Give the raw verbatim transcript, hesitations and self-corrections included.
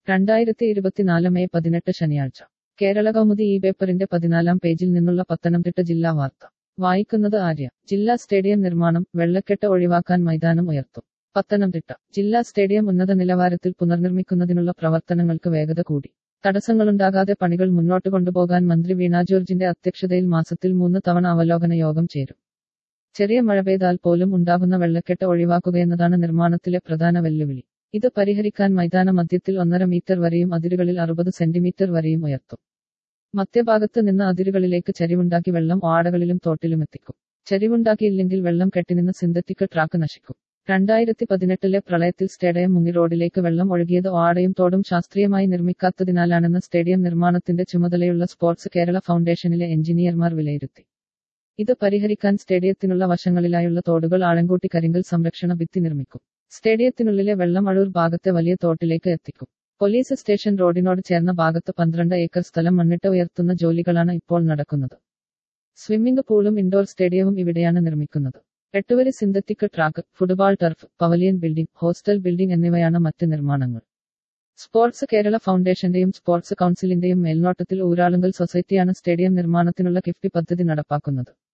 രണ്ടായിരത്തി ഇരുപത്തിനാല് മെയ് പതിനെട്ട് ശനിയാഴ്ച കേരള കൗമുദി ഈ പേപ്പറിന്റെ പതിനാലാം പേജിൽ നിന്നുള്ള പത്തനംതിട്ട ജില്ലാ വാർത്ത വായിക്കുന്നത് ആര്യ. ജില്ലാ സ്റ്റേഡിയം നിർമ്മാണം, വെള്ളക്കെട്ട് ഒഴിവാക്കാൻ മൈതാനം ഉയർത്തും. പത്തനംതിട്ട ജില്ലാ സ്റ്റേഡിയം ഉന്നത നിലവാരത്തിൽ പുനർനിർമ്മിക്കുന്നതിനുള്ള പ്രവർത്തനങ്ങൾക്ക് വേഗത കൂടി. തടസ്സങ്ങളുണ്ടാകാതെ പണികൾ മുന്നോട്ട് കൊണ്ടുപോകാൻ മന്ത്രി വീണ ജോർജിന്റെ അധ്യക്ഷതയിൽ മാസത്തിൽ മൂന്ന് തവണ അവലോകന യോഗം ചേരും. ചെറിയ മഴ പെയ്താൽ പോലും ഉണ്ടാകുന്ന വെള്ളക്കെട്ട് ഒഴിവാക്കുകയെന്നതാണ് നിർമ്മാണത്തിലെ പ്രധാന വെല്ലുവിളി. ഇത് പരിഹരിക്കാൻ മൈതാന മധ്യത്തിൽ ഒന്നര മീറ്റർ വരെയും അതിരുകളിൽ അറുപത് സെന്റിമീറ്റർ വരെയും ഉയർത്തും. മധ്യഭാഗത്ത് നിന്ന് അതിരുകളിലേക്ക് ചരിവുണ്ടാക്കി വെള്ളം ഓടകളിലും തോട്ടിലുമെത്തിക്കും. ചരിവുണ്ടാക്കിയില്ലെങ്കിൽ വെള്ളം കെട്ടിനിന്ന് സിന്തറ്റിക് ട്രാക്ക് നശിക്കും. രണ്ടായിരത്തി പതിനെട്ടിലെ പ്രളയത്തിൽ സ്റ്റേഡിയം മുങ്ങി റോഡിലേക്ക് വെള്ളം ഒഴുകിയത് ഓടയും തോടും ശാസ്ത്രീയമായി നിർമ്മിക്കാത്തതിനാലാണെന്ന് സ്റ്റേഡിയം നിർമ്മാണത്തിന്റെ ചുമതലയുള്ള സ്പോർട്സ് കേരള ഫൗണ്ടേഷനിലെ എഞ്ചിനീയർമാർ വിലയിരുത്തി. ഇത് പരിഹരിക്കാൻ സ്റ്റേഡിയത്തിനുള്ള വശങ്ങളിലായുള്ള തോടുകൾ ആഴംകൂട്ടി കരിങ്കൽ സംരക്ഷണ ഭിത്തി നിർമ്മിക്കും. സ്റ്റേഡിയത്തിനുള്ളിലെ വെള്ളം അഴൂർ ഭാഗത്തെ വലിയ തോട്ടിലേക്ക് എത്തിക്കും. പോലീസ് സ്റ്റേഷൻ റോഡിനോട് ചേർന്ന ഭാഗത്ത് പന്ത്രണ്ട് ഏക്കർ സ്ഥലം മണ്ണിട്ട് ഉയർത്തുന്ന ജോലികളാണ് ഇപ്പോൾ നടക്കുന്നത്. സ്വിമ്മിംഗ് പൂളും ഇൻഡോർ സ്റ്റേഡിയവും ഇവിടെയാണ് നിർമ്മിക്കുന്നത്. എട്ടുവരി synthetic track, football turf, pavilion building, hostel building എന്നിവയാണ് മറ്റ് നിർമ്മാണങ്ങൾ. സ്പോർട്സ് കേരള ഫൗണ്ടേഷന്റെയും സ്പോർട്സ് കൗൺസിലിന്റെയും മേൽനോട്ടത്തിൽ ഊരാളുങ്കൽ സൊസൈറ്റിയാണ് സ്റ്റേഡിയം നിർമ്മാണത്തിനുള്ള കിഫ്ബി പദ്ധതി നടപ്പാക്കുന്നത്.